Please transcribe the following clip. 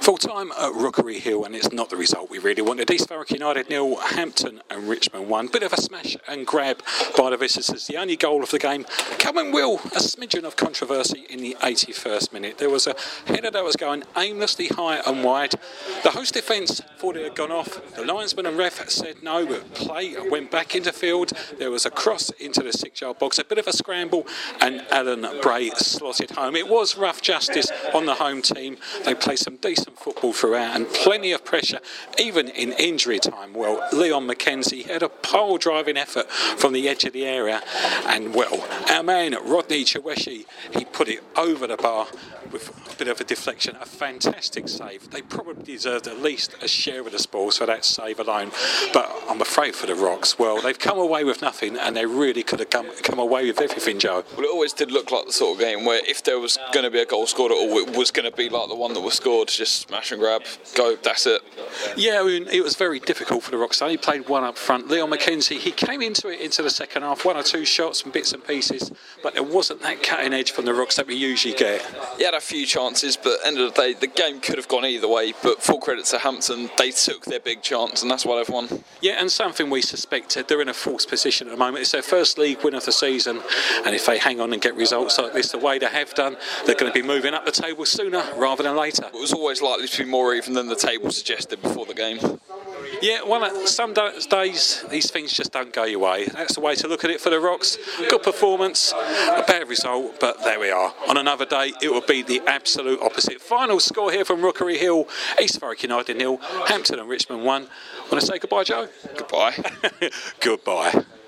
Full time at Rookery Hill, and it's not the result we really wanted. East Thurrock United 0, Hampton and Richmond 1. Bit of a smash and grab by the visitors. The only goal of the game. Calvin Will, a smidgen of controversy in the 81st minute. There was a header that was going aimlessly high and wide. The host defence thought it had gone off. The linesman and ref said no, but play went back into field. There was a cross into the 6-yard box, a bit of a scramble, and Alan Bray slotted home. It was rough justice on the home team. They played some decent football throughout and plenty of pressure, even in injury time. Well, Leon McKenzie had a pole-driving effort from the edge of the area, and well, our man Rodney Chaweshi, he put it over the bar with a bit of a deflection, a fantastic save. They probably deserved at least a share of the spoils for that save alone, but I'm afraid for the Rocks, well, they've come away with nothing, and they really could have come away with everything, Joe. Well, it always did look like the sort of game where if there was going to be a goal scored at all, it was going to be like the one that was scored, just smash and grab, go, that's it. Yeah, I mean, it was very difficult for the Rocks. They only played one up front. Leon McKenzie, he came into the second half, 1 or 2 shots and bits and pieces, but there wasn't that cutting edge from the Rocks that we usually get. He had a few chances, but at the end of the day, the game could have gone either way, but full credit to Hampton, they took their big chance, and that's why they've won. Yeah, and something we suspected, they're in a false position at the moment. It's their first league win of the season, and if they hang on and get results like this the way they have done, they're going to be moving up the table sooner rather than later. It was always likely to be more even than the table suggested before the game. Yeah, well, some days these things just don't go your way. That's the way to look at it for the Rocks. Good performance, a bad result, but there we are. On another day, it will be the absolute opposite. Final score here from Rookery Hill, East Thurrock United 0, Hampton and Richmond 1. Want to say goodbye, Joe? Goodbye. Goodbye.